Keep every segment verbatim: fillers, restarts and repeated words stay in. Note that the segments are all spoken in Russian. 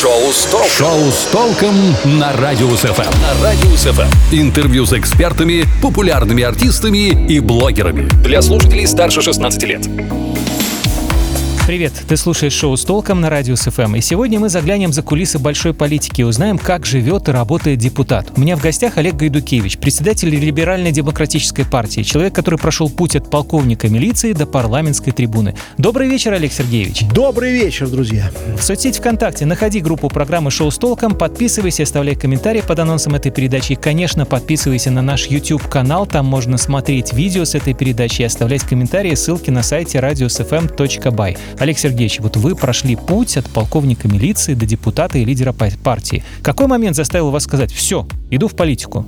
Шоу с толком. Шоу с толком на Радиус ФМ. На Радиус ФМ. Интервью с экспертами, популярными артистами и блогерами. Для слушателей старше шестнадцати лет. Привет, ты слушаешь шоу «С толком» на Радиус ФМ, и сегодня мы заглянем за кулисы большой политики и узнаем, как живет и работает депутат. У меня в гостях Олег Гайдукевич, председатель Либерально-демократической партии, человек, который прошел путь от полковника милиции до парламентской трибуны. Добрый вечер, Олег Сергеевич. Добрый вечер, друзья. В соцсети ВКонтакте находи группу программы «Шоу с толком», подписывайся, оставляй комментарии под анонсом этой передачи и, конечно, подписывайся на наш YouTube-канал, там можно смотреть видео с этой передачи и оставлять комментарии, ссылки на сайте радиус эф эм точка бай. Олег Сергеевич, вот вы прошли путь от полковника милиции до депутата и лидера партии. Какой момент заставил вас сказать: все, иду в политику?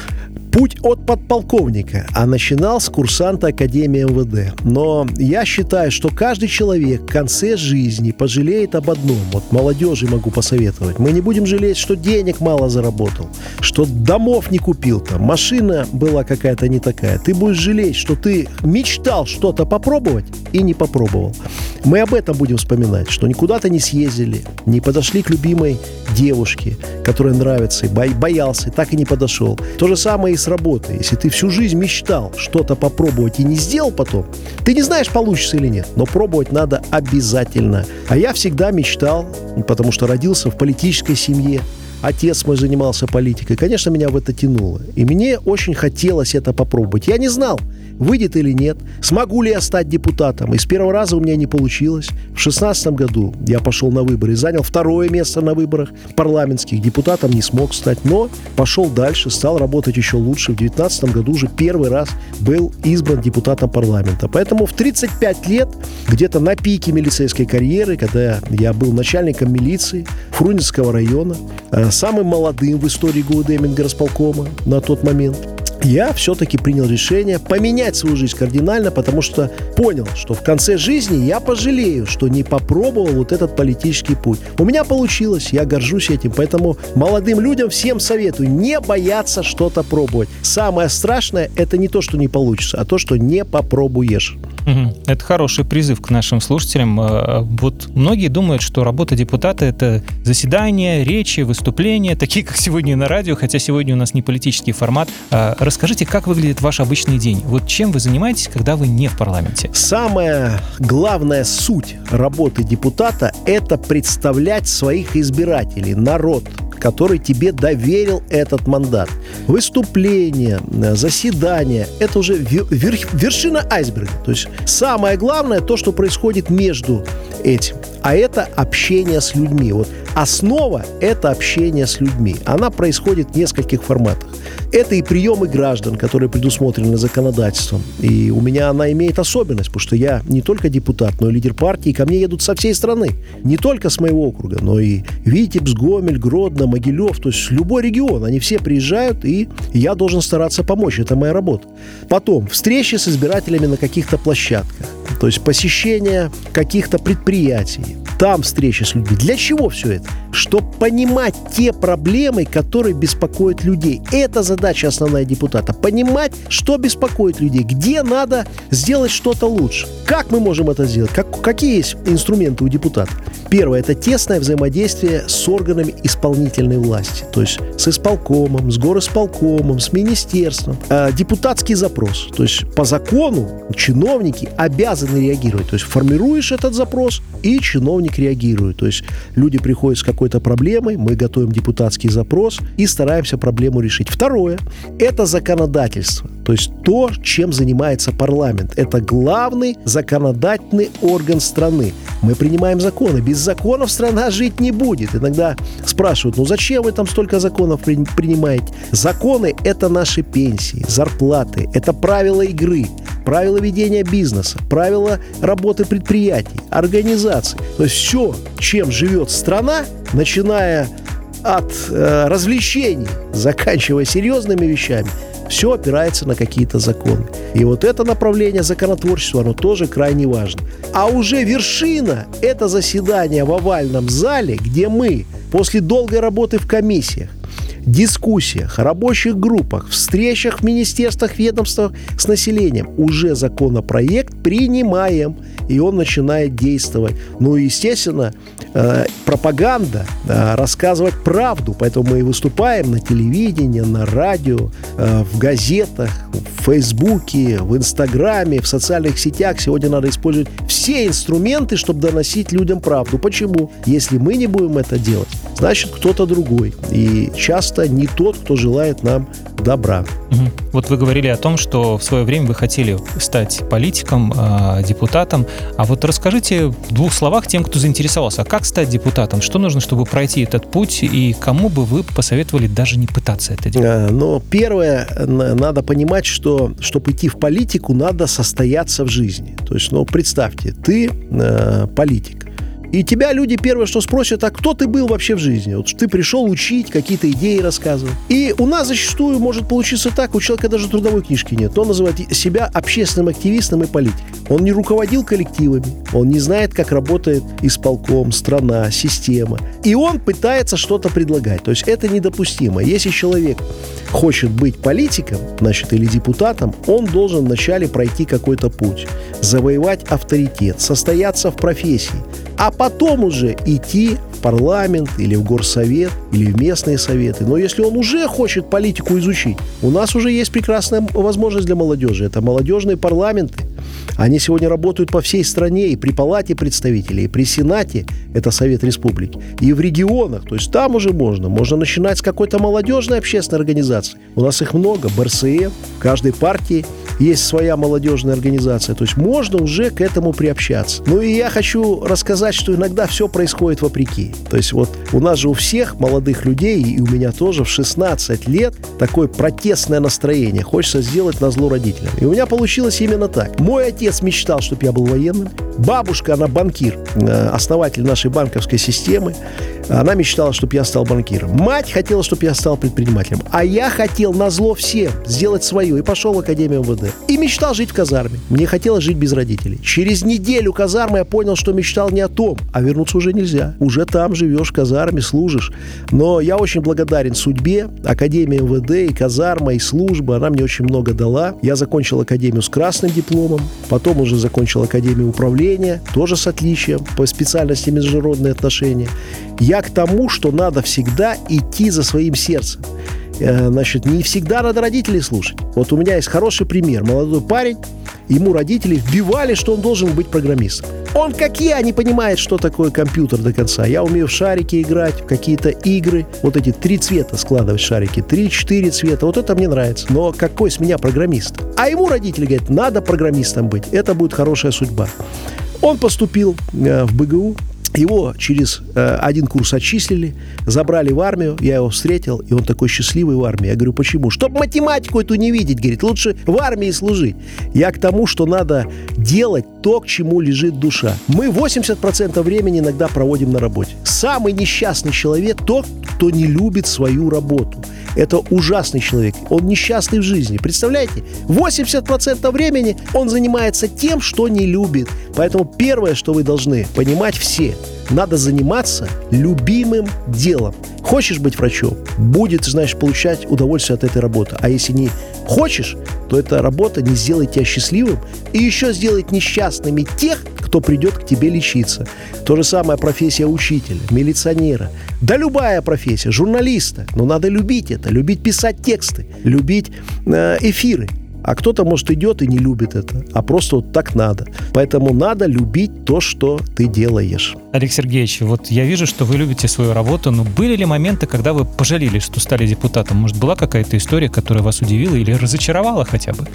Путь от подполковника, а начинал с курсанта Академии эм вэ дэ. Но я считаю, что каждый человек в конце жизни пожалеет об одном. Вот молодежи могу посоветовать. Мы не будем жалеть, что денег мало заработал, что домов не купил, там, машина была какая-то не такая. Ты будешь жалеть, что ты мечтал что-то попробовать и не попробовал. Мы об этом будем вспоминать, что никуда-то не съездили, не подошли к любимой девушке, которая нравится, и боялся, и так и не подошел. То же самое и с работой. Если ты всю жизнь мечтал что-то попробовать и не сделал потом, ты не знаешь, получится или нет, но пробовать надо обязательно. А я всегда мечтал, потому что родился в политической семье. Отец мой занимался политикой. Конечно, меня в это тянуло. И мне очень хотелось это попробовать. Я не знал, выйдет или нет, смогу ли я стать депутатом. И с первого раза у меня не получилось. В шестнадцатом году я пошел на выборы и занял второе место на выборах парламентских. Депутатом не смог стать, но пошел дальше, стал работать еще лучше. В девятнадцатом году уже первый раз был избран депутатом парламента. Поэтому в тридцать пять лет, где-то на пике милицейской карьеры, когда я был начальником милиции Фрунзенского района, самым молодым в истории ГУВД Мингорисполкома на тот момент, я все-таки принял решение поменять свою жизнь кардинально, потому что понял, что в конце жизни я пожалею, что не попробовал вот этот политический путь. У меня получилось, я горжусь этим, поэтому молодым людям всем советую не бояться что-то пробовать. Самое страшное — это не то, что не получится, а то, что не попробуешь. Угу. Это хороший призыв к нашим слушателям. Вот многие думают, что работа депутата — это заседания, речи, выступления, такие, как сегодня на радио, хотя сегодня у нас не политический формат. Расскажите, как выглядит ваш обычный день? Вот чем вы занимаетесь, когда вы не в парламенте? Самая главная суть работы депутата — это представлять своих избирателей, народ, который тебе доверил этот мандат. Выступления, заседания — это уже вер- вершина айсберга. То есть самое главное — то, что происходит между этим. А это общение с людьми. Вот основа — это общение с людьми. Она происходит в нескольких форматах. Это и приемы граждан, которые предусмотрены законодательством. И у меня она имеет особенность, потому что я не только депутат, но и лидер партии. И ко мне едут со всей страны. Не только с моего округа, но и Витебск, Гомель, Гродно, Могилев. То есть любой регион. Они все приезжают, и я должен стараться помочь. Это моя работа. Потом встречи с избирателями на каких-то площадках. То есть посещение каких-то предприятий. Там встречи с людьми. Для чего все это? Чтобы понимать те проблемы, которые беспокоят людей. Это задача основная депутата. Понимать, что беспокоит людей, где надо сделать что-то лучше. Как мы можем это сделать? Как, какие есть инструменты у депутата? Первое – это тесное взаимодействие с органами исполнительной власти. То есть с исполкомом, с горисполкомом, с министерством. Э, депутатский запрос. То есть по закону чиновники обязаны реагировать. То есть формируешь этот запрос, и чиновник реагирует. То есть люди приходят с какой-то проблемой, мы готовим депутатский запрос и стараемся проблему решить. Второе – это законодательство. То есть то, чем занимается парламент. Это главный законодательный орган страны. Мы принимаем законы. Без законов страна жить не будет. Иногда спрашивают: ну зачем вы там столько законов при- принимаете? Законы – это наши пенсии, зарплаты, это правила игры, правила ведения бизнеса, правила работы предприятий, организаций. То есть все, чем живет страна, начиная от э, развлечений, заканчивая серьезными вещами, все опирается на какие-то законы. И вот это направление законотворчества, оно тоже крайне важно. А уже вершина – это заседание в овальном зале, где мы после долгой работы в комиссиях дискуссиях, рабочих группах, встречах в министерствах, ведомствах с населением уже законопроект принимаем, и он начинает действовать. Ну и, естественно, э, пропаганда, э, рассказывать правду, поэтому мы и выступаем на телевидении, на радио, э, в газетах, в Фейсбуке, в Инстаграме, в социальных сетях. Сегодня надо использовать все инструменты, чтобы доносить людям правду. Почему? Если мы не будем это делать, значит, кто-то другой. И часто не тот, кто желает нам добра. Угу. Вот вы говорили о том, что в свое время вы хотели стать политиком, э, депутатом. А вот расскажите в двух словах тем, кто заинтересовался, а как стать депутатом? Что нужно, чтобы пройти этот путь? И кому бы вы посоветовали даже не пытаться это делать? Но первое, надо понимать, что чтобы идти в политику, надо состояться в жизни. То есть, ну, представьте, ты э, политик. И тебя люди первое, что спросят, а кто ты был вообще в жизни? Вот ты пришел учить, какие-то идеи рассказывать. И у нас зачастую может получиться так, у человека даже трудовой книжки нет. Он называет себя общественным активистом и политиком. Он не руководил коллективами, он не знает, как работает исполком, страна, система. И он пытается что-то предлагать. То есть это недопустимо. Если человек хочет быть политиком, значит, или депутатом, он должен вначале пройти какой-то путь, завоевать авторитет, состояться в профессии, а потом уже идти в парламент или в горсовет, или в местные советы. Но если он уже хочет политику изучить, у нас уже есть прекрасная возможность для молодежи. Это молодежные парламенты. Они сегодня работают по всей стране, и при Палате представителей, и при Сенате, это Совет Республики, и в регионах. То есть там уже можно. Можно начинать с какой-то молодежной общественной организации. У нас их много. БРСМ, в каждой партии есть своя молодежная организация. То есть можно уже к этому приобщаться. Ну и я хочу рассказать, что иногда все происходит вопреки. То есть вот у нас же у всех молодых людей, и у меня тоже в шестнадцать лет такое протестное настроение. Хочется сделать назло родителям. И у меня получилось именно так. Мой отец мечтал, чтобы я был военным. Бабушка, она банкир, основатель нашей банковской системы. Она мечтала, чтобы я стал банкиром. Мать хотела, чтобы я стал предпринимателем. А я хотел назло всем сделать свое. И пошел в Академию эм вэ дэ. И мечтал жить в казарме. Мне хотелось жить без родителей. Через неделю казармы я понял, что мечтал не о том. А вернуться уже нельзя. Уже там живешь, в казарме, служишь. Но я очень благодарен судьбе. Академия эм вэ дэ и казарма, и служба. Она мне очень много дала. Я закончил академию с красным дипломом. Потом уже закончил академию управления. Тоже с отличием. По специальности международные отношения. Я к тому, что надо всегда идти за своим сердцем. Значит, не всегда надо родителей слушать. Вот у меня есть хороший пример. Молодой парень, ему родители вбивали, что он должен быть программистом. Он, как я, не понимает, что такое компьютер до конца. Я умею в шарики играть, в какие-то игры. Вот эти три цвета складывать шарики. Три-четыре цвета. Вот это мне нравится. Но какой с меня программист? А ему родители говорят, надо программистом быть. Это будет хорошая судьба. Он поступил э, в бэ гэ у. Его через э, один курс отчислили, забрали в армию, я его встретил, и он такой счастливый в армии. Я говорю, почему? Чтобы математику эту не видеть, говорит, лучше в армии служить. Я к тому, что надо делать то, к чему лежит душа. Мы восемьдесят процентов времени иногда проводим на работе. Самый несчастный человек тот, кто не любит свою работу. Это ужасный человек. Он несчастный в жизни. Представляете? восемьдесят процентов времени он занимается тем, что не любит. Поэтому первое, что вы должны понимать все, надо заниматься любимым делом. Хочешь быть врачом? Будет, значит, получать удовольствие от этой работы. А если не хочешь, то эта работа не сделает тебя счастливым и еще сделает несчастными тех, кто придет к тебе лечиться. То же самое профессия учителя, милиционера. Да любая профессия, журналиста. Но надо любить это, любить писать тексты, любить э, эфиры. А кто-то, может, идет и не любит это, а просто вот так надо. Поэтому надо любить то, что ты делаешь. Олег Сергеевич, вот я вижу, что вы любите свою работу, но были ли моменты, когда вы пожалели, что стали депутатом? Может, была какая-то история, которая вас удивила или разочаровала хотя бы?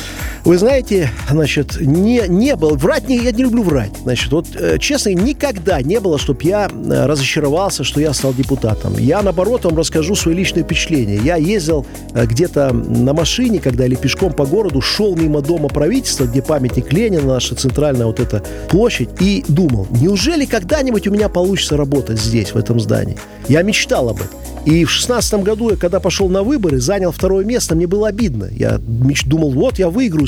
Вы знаете, значит, не, не было, врать не, я не люблю врать. Значит, вот, э, честно, никогда не было, чтобы я э, разочаровался, что я стал депутатом. Я, наоборот, вам расскажу свои личные впечатления. Я ездил э, где-то на машине, когда или пешком по городу, шел мимо дома правительства, где памятник Ленина, наша центральная вот эта площадь, и думал, неужели когда-нибудь у меня получится работать здесь, в этом здании? Я мечтал об этом. И в шестнадцатом году, я когда пошел на выборы, занял второе место, мне было обидно. Я думал, вот я выиграю,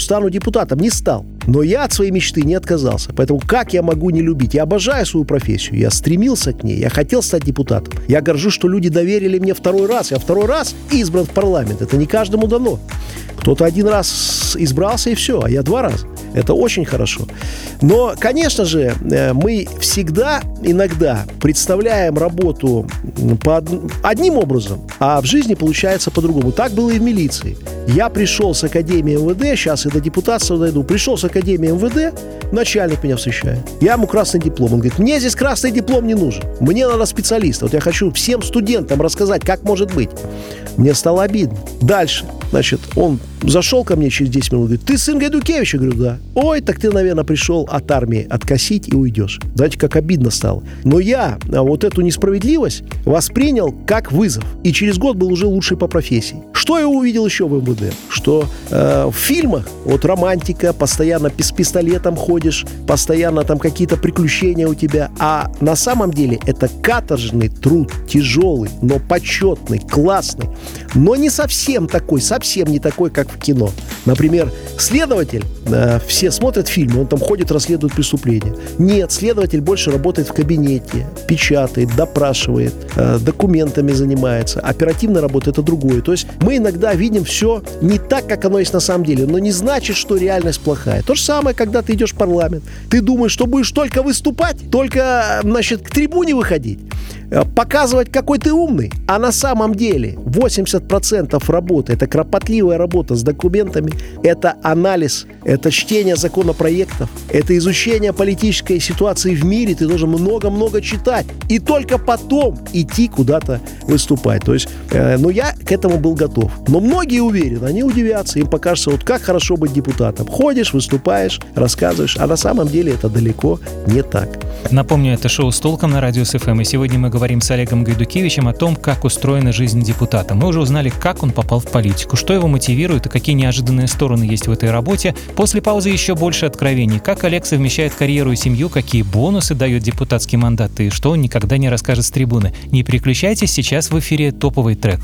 стану депутатом. Не стал. Но я от своей мечты не отказался. Поэтому как я могу не любить? Я обожаю свою профессию. Я стремился к ней. Я хотел стать депутатом. Я горжусь, что люди доверили мне второй раз. Я второй раз избран в парламент. Это не каждому дано. Кто-то один раз избрался и все, а я два раза. Это очень хорошо. Но, конечно же, мы всегда, иногда представляем работу по одним образом, а в жизни получается по-другому. Так было и в милиции. Я пришел с академии эм вэ дэ, сейчас и до депутатства дойду, пришел с академии эм вэ дэ, начальник меня встречает. Я ему красный диплом. Он говорит, мне здесь красный диплом не нужен. Мне надо специалиста. Вот я хочу всем студентам рассказать, как может быть. Мне стало обидно. Дальше. Значит, он зашел ко мне через десять минут, говорит, ты сын Гайдукевича? Я говорю, да. Ой, так ты, наверное, пришел от армии откосить и уйдешь. Знаете, как обидно стало. Но я вот эту несправедливость воспринял как вызов. И через год был уже лучший по профессии. Что я увидел еще в эм вэ дэ? Что э, в фильмах вот романтика, постоянно с пистолетом ходишь, постоянно там какие-то приключения у тебя. А на самом деле это каторжный труд, тяжелый, но почетный, классный. Но не совсем такой, совсем не такой, как в кино. Например, следователь, э, все смотрят фильмы, он там ходит, расследует преступления. Нет, следователь больше работает в кабинете, печатает, допрашивает, э, документами занимается. Оперативная работа — это другое. То есть мы иногда видим все не так, как оно есть на самом деле, но не значит, что реальность плохая. То же самое, когда ты идешь в парламент. Ты думаешь, что будешь только выступать, только, значит, к трибуне выходить, показывать, какой ты умный. А на самом деле восемьдесят процентов работы — это кропотливая работа с документами, это анализ, это чтение законопроектов, это изучение политической ситуации в мире. Ты должен много-много читать и только потом идти куда-то выступать. То есть, э, ну, я к этому был готов. Но многие уверены, они удивятся, им покажется, вот как хорошо быть депутатом. Ходишь, выступаешь, рассказываешь, а на самом деле это далеко не так. Напомню, это шоу «С толком» на Радио СФМ, и сегодня мы говорим с Олегом Гайдукевичем о том, как устроена жизнь депутата. Мы уже узнали, как он попал в политику, что его мотивирует и какие неожиданные стороны есть в этой работе. После паузы еще больше откровений. Как Олег совмещает карьеру и семью, какие бонусы дает депутатский мандат и что он никогда не расскажет с трибуны. Не переключайтесь, сейчас в эфире топовый трек.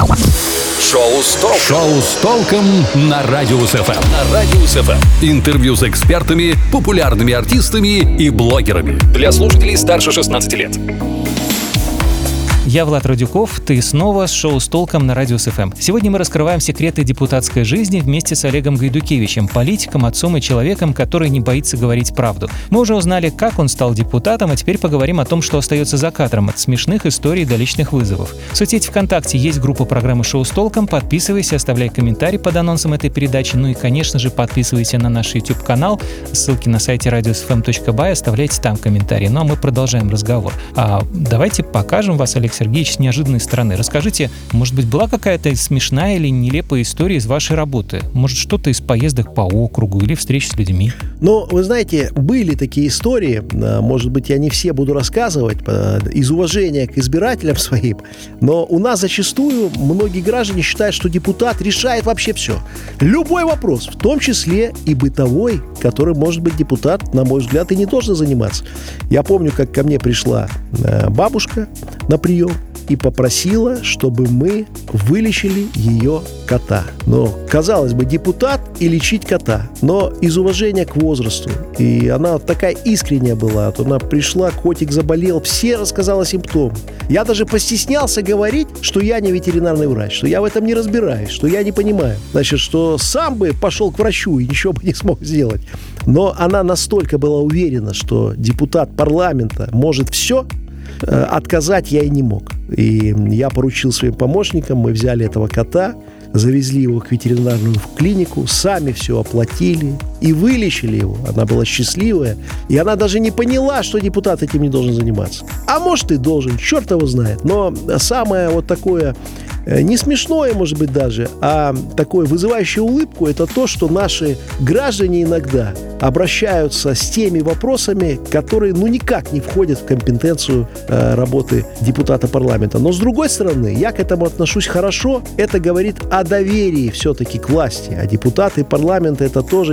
Шоу с толком. Шоу с толком на Радио СФМ. На Радио СФМ. Интервью с экспертами, популярными артистами и блогерами. Для слушателей старше шестнадцати лет. Я Влад Радюков, ты снова с шоу «С толком» на Радио СФМ. Сегодня мы раскрываем секреты депутатской жизни вместе с Олегом Гайдукевичем, политиком, отцом и человеком, который не боится говорить правду. Мы уже узнали, как он стал депутатом, а теперь поговорим о том, что остается за кадром, от смешных историй до личных вызовов. В соцсети ВКонтакте есть группа программы «Шоу с толком». Подписывайся, оставляй комментарий под анонсом этой передачи. Ну и, конечно же, подписывайся на наш YouTube-канал. Ссылки на сайте радио эс эф эм точка бай. Оставляйте там комментарии. Ну а мы продолжаем разговор. А давайте покажем вас, Олег Сергеевич, с неожиданной стороны. Расскажите, может быть, была какая-то смешная или нелепая история из вашей работы? Может, что-то из поездок по округу или встреч с людьми? Ну, вы знаете, были такие истории, может быть, я не все буду рассказывать из уважения к избирателям своим, но у нас зачастую многие граждане считают, что депутат решает вообще все. Любой вопрос, в том числе и бытовой, который, может быть, депутат, на мой взгляд, и не должен заниматься. Я помню, как ко мне пришла бабушка на прием и попросила, чтобы мы вылечили ее кота. Но, казалось бы, депутат и лечить кота. Но из уважения к возрасту. И она такая искренняя была. Вот она пришла, котик заболел, все рассказала симптомы. Я даже постеснялся говорить, что я не ветеринарный врач, что я в этом не разбираюсь, что я не понимаю. Значит, что сам бы пошел к врачу и ничего бы не смог сделать. Но она настолько была уверена, что депутат парламента может все, отказать я и не мог. И я поручил своим помощникам, мы взяли этого кота, завезли его к ветеринарную клинику, сами все оплатили и вылечили его. Она была счастливая, и она даже не поняла, что депутат этим не должен заниматься. А может и должен, черт его знает. Но самое вот такое, не смешное, может быть, даже, а такое вызывающее улыбку, это то, что наши граждане иногда обращаются с теми вопросами, которые ну никак не входят в компетенцию э, работы депутата парламента. Но с другой стороны, я к этому отношусь хорошо. Это говорит о доверии все-таки к власти. А депутаты парламента — это тоже часть власти.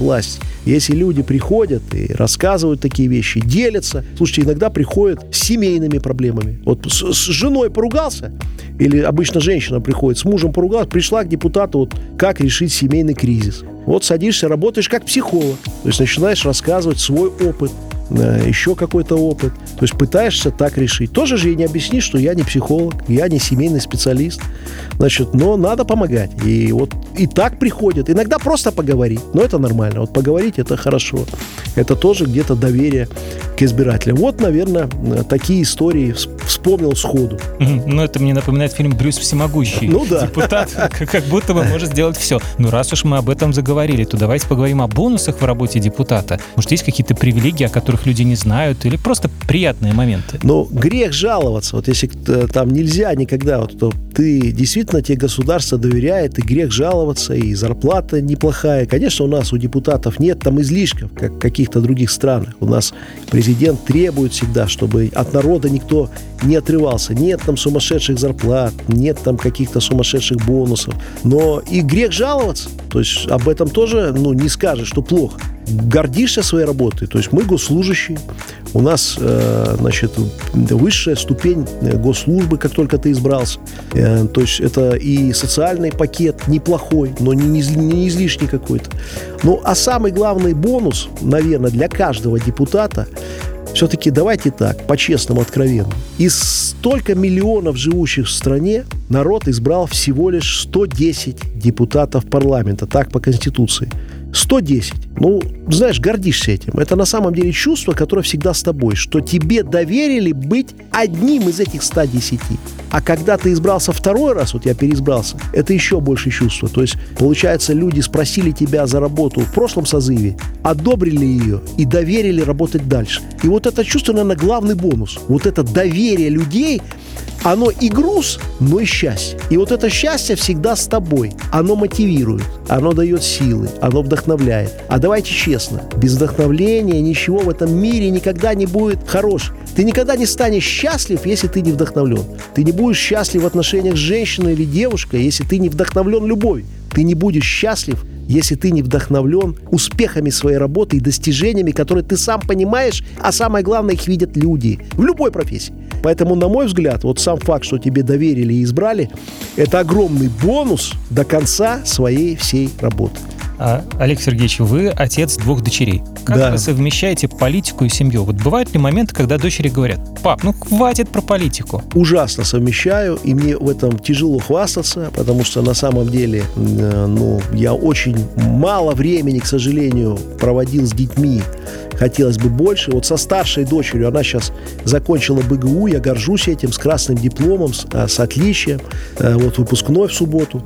власти. Если люди приходят и рассказывают такие вещи, делятся. Слушайте, иногда приходят с семейными проблемами. Вот с, с женой поругался, или обычно женщина приходит, с мужем поругалась, пришла к депутату, вот как решить семейный кризис. Вот садишься, работаешь как психолог. То есть начинаешь рассказывать свой опыт, еще какой-то опыт. То есть пытаешься так решить. Тоже же ей не объяснишь, что я не психолог, я не семейный специалист. Значит, но надо помогать. И вот и так приходят. Иногда просто поговорить. Но это нормально. Вот поговорить — это хорошо. Это тоже где-то доверие к избирателям. Вот, наверное, такие истории вспомнил сходу. Ну, это мне напоминает фильм «Брюс всемогущий». Ну да. Депутат как будто бы может сделать все. Ну, раз уж мы об этом заговорили, то давайте поговорим о бонусах в работе депутата. Может, есть какие-то привилегии, о которых люди не знают, или просто приятные моменты? Но грех жаловаться. Вот если там нельзя никогда, вот, то ты действительно, тебе государство доверяет, и грех жаловаться, и зарплата неплохая. Конечно, у нас, у депутатов нет там излишков, как в каких-то других странах. У нас президент требует всегда, чтобы от народа никто не отрывался. Нет там сумасшедших зарплат, нет там каких-то сумасшедших бонусов. Но и грех жаловаться. То есть об этом тоже, ну, не скажешь, что плохо. Гордишься своей работой. То есть мы госслужащие. У нас, э, значит, высшая ступень госслужбы, как только ты избрался. Э, то есть это и социальный пакет неплохой, но не, не, не излишний какой-то. Ну, а самый главный бонус, наверное, для каждого депутата, все-таки давайте так, по-честному, откровенно. Из столько миллионов живущих в стране народ избрал всего лишь сто десять депутатов парламента, так по Конституции. сто десять. Ну, знаешь, гордишься этим. Это на самом деле чувство, которое всегда с тобой, что тебе доверили быть одним из этих ста десяти. А когда ты избрался второй раз, вот я переизбрался, это еще больше чувство. То есть, получается, люди спросили тебя за работу в прошлом созыве, одобрили ее и доверили работать дальше. И вот это чувство, наверное, главный бонус. Вот это доверие людей, оно и груз, но и счастье. И вот это счастье всегда с тобой. Оно мотивирует, оно дает силы, оно вдохновляет. А давайте честно, без вдохновления ничего в этом мире никогда не будет хорошего. Ты никогда не станешь счастлив, если ты не вдохновлен. Ты не будешь счастлив в отношениях с женщиной или девушкой, если ты не вдохновлен любовью. Ты не будешь счастлив, если ты не вдохновлен успехами своей работы и достижениями, которые ты сам понимаешь, а самое главное, их видят люди в любой профессии. Поэтому, на мой взгляд, вот сам факт, что тебе доверили и избрали, это огромный бонус до конца своей всей работы. А, Олег Сергеевич, вы отец двух дочерей. Как да. вы совмещаете политику и семью? Вот бывают ли моменты, когда дочери говорят: пап, ну хватит про политику? Ужасно совмещаю, и мне в этом тяжело хвастаться, потому что на самом деле, ну, я очень мало времени, к сожалению, проводил с детьми. Хотелось бы больше. Вот со старшей дочерью, она сейчас закончила бэ гэ у, я горжусь этим, с красным дипломом, с, с отличием. Вот выпускной в субботу.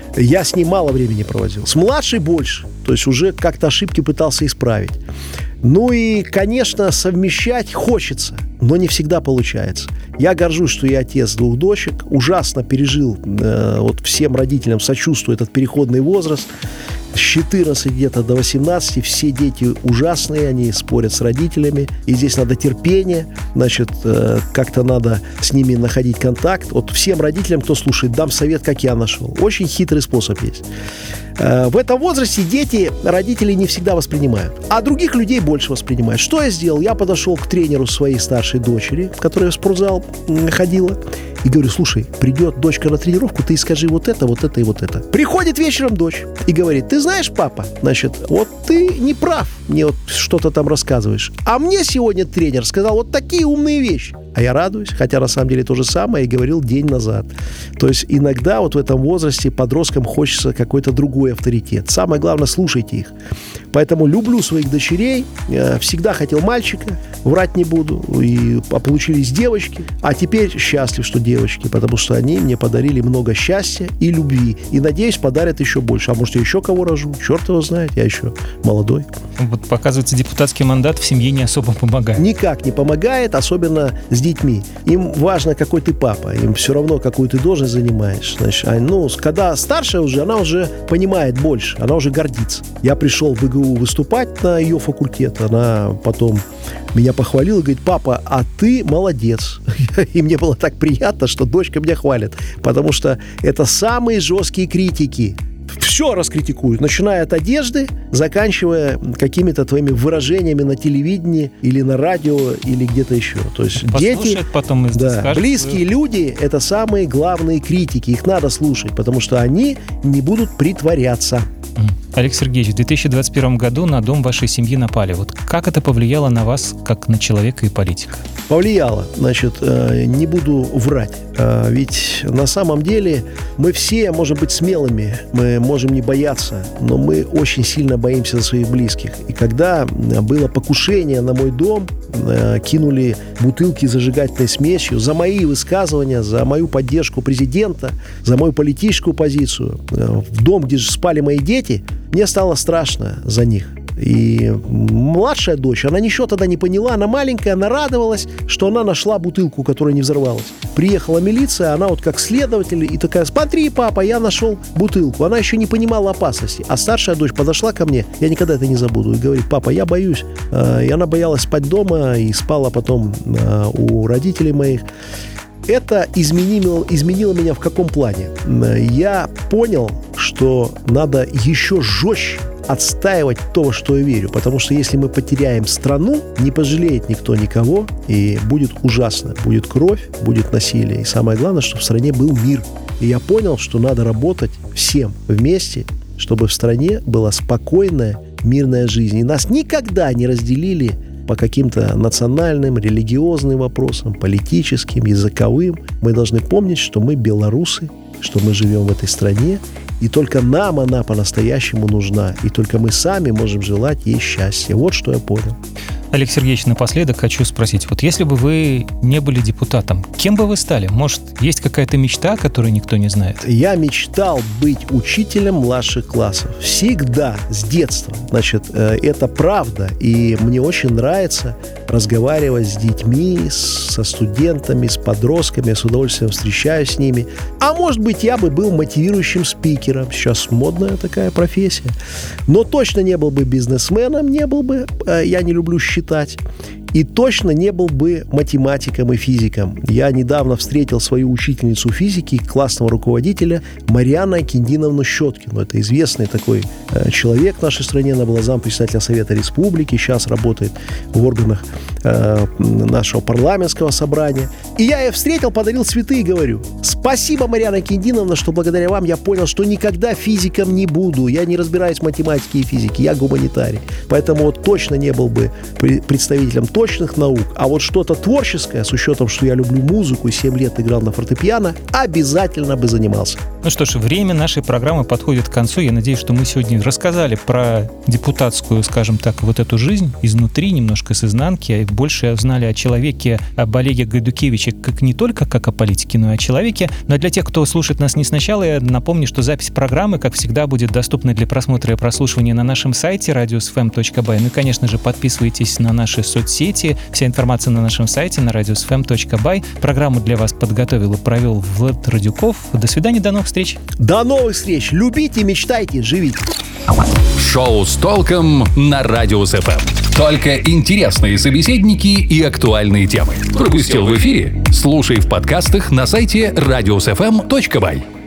Я с ней мало времени проводил. С младшей больше. То есть уже как-то ошибки пытался исправить. Ну и, конечно, совмещать хочется, но не всегда получается. Я горжусь, что я отец двух дочек. Ужасно пережил, э, вот всем родителям сочувствую этот переходный возраст. С четырнадцати где-то до восемнадцати все дети ужасные, они спорят с родителями. И здесь надо терпение, значит, э, как-то надо с ними находить контакт. Вот всем родителям, кто слушает, дам совет, как я нашел. Очень хитрый способ есть. Э, в этом возрасте дети родителей не всегда воспринимают, а других людей больше воспринимают. Что я сделал? Я подошел к тренеру своей старшей дочери, которая в спортзал ходила, и говорю: слушай, придет дочка на тренировку, ты скажи вот это, вот это и вот это. Приходит вечером дочь и говорит: ты знаешь, папа, значит, вот ты не прав, мне вот что-то там рассказываешь. А мне сегодня тренер сказал вот такие умные вещи. А я радуюсь, хотя на самом деле то же самое и говорил день назад. То есть иногда вот в этом возрасте подросткам хочется какой-то другой авторитет. Самое главное, слушайте их. Поэтому люблю своих дочерей, всегда хотел мальчика, врать не буду, и получились девочки, а теперь счастлив, что девочки, потому что они мне подарили много счастья и любви, и, надеюсь, подарят еще больше. А может, я еще кого рожу, черт его знает, я еще молодой. Вот, показывается, депутатский мандат в семье не особо помогает. Никак не помогает, особенно с детьми. Им важно, какой ты папа, им все равно, какую ты должность занимаешь. Значит, а, ну, когда старшая уже, она уже понимает больше, она уже гордится. Я пришел в бэ гэ у выступать на ее факультет, она потом меня похвалила и говорит: папа, а ты молодец. И мне было так приятно, что дочка меня хвалит, потому что это самые жесткие критики все раскритикуют, начиная от одежды, заканчивая какими-то твоими выражениями на телевидении или на радио, или где-то еще. То есть дети, потом да, скажет, близкие что... люди — это самые главные критики. Их надо слушать, потому что они не будут притворяться. Олег Сергеевич, в две тысячи двадцать первом году на дом вашей семьи напали. Вот как это повлияло на вас, как на человека и политика? Повлияло. Значит, не буду врать. Ведь на самом деле мы все можем быть смелыми, мы можем не бояться, но мы очень сильно боимся за своих близких. И когда было покушение на мой дом, кинули бутылки с зажигательной смесью за мои высказывания, за мою поддержку президента, за мою политическую позицию, в дом, где же спали мои дети, мне стало страшно за них. И младшая дочь, она ничего тогда не поняла, она маленькая, она радовалась, что она нашла бутылку, которая не взорвалась. Приехала милиция, она вот как следователь, и такая: смотри, папа, я нашел бутылку. Она еще не понимала опасности. А старшая дочь подошла ко мне, я никогда это не забуду, и говорит: папа, я боюсь. И она боялась спать дома, и спала потом у родителей моих. Это изменило, изменило меня в каком плане? Я понял, что надо еще жестче отстаивать то, во что я верю. Потому что если мы потеряем страну, не пожалеет никто никого, и будет ужасно. Будет кровь, будет насилие. И самое главное, чтобы в стране был мир. И я понял, что надо работать всем вместе, чтобы в стране была спокойная, мирная жизнь. И нас никогда не разделили по каким-то национальным, религиозным вопросам, политическим, языковым. Мы должны помнить, что мы белорусы, что мы живем в этой стране, и только нам она по-настоящему нужна, и только мы сами можем желать ей счастья. Вот что я понял. Олег Сергеевич, напоследок хочу спросить, вот если бы вы не были депутатом, кем бы вы стали? Может, есть какая-то мечта, которую никто не знает? Я мечтал быть учителем младших классов. Всегда, с детства. Значит, это правда. И мне очень нравится разговаривать с детьми, со студентами, с подростками. Я с удовольствием встречаюсь с ними. А может быть, я бы был мотивирующим спикером. Сейчас модная такая профессия. Но точно не был бы бизнесменом, не был бы. Я не люблю считать. И точно не был бы математиком и физиком. Я недавно встретил свою учительницу физики, классного руководителя Марианну Акиндиновну Щеткину. Это известный такой э, человек в нашей стране. Она была зампредседателя Совета Республики, сейчас работает в органах э, нашего парламентского собрания. И я ее встретил, подарил цветы и говорю: спасибо, Марианна Акиндиновна, что благодаря вам я понял, что никогда физиком не буду. Я не разбираюсь в математике и физике, я гуманитарий. Поэтому вот точно не был бы представителем точных наук, а вот что-то творческое, с учетом, что я люблю музыку и семь лет играл на фортепиано, обязательно бы занимался. Ну что ж, время нашей программы подходит к концу. Я надеюсь, что мы сегодня рассказали про депутатскую, скажем так, вот эту жизнь изнутри, немножко с изнанки, и больше узнали о человеке, об Олеге Гайдукевиче, как не только как о политике, но и о человеке. Но для тех, кто слушает нас не сначала, я напомню, что запись программы, как всегда, будет доступна для просмотра и прослушивания на нашем сайте радиус эф эм точка бай. Ну и, конечно же, подписывайтесь на наши соцсети. Вся информация на нашем сайте на радиус эф эм точка бай. Программу для вас подготовил и провел Влад Радюков. До свидания, до новых встреч. До новых встреч. Любите, мечтайте, живите. Шоу с толком на радиус эф эм. Только интересные собеседники и актуальные темы. Пропустил в эфире? Слушай в подкастах на сайте радиус эф эм точка бай.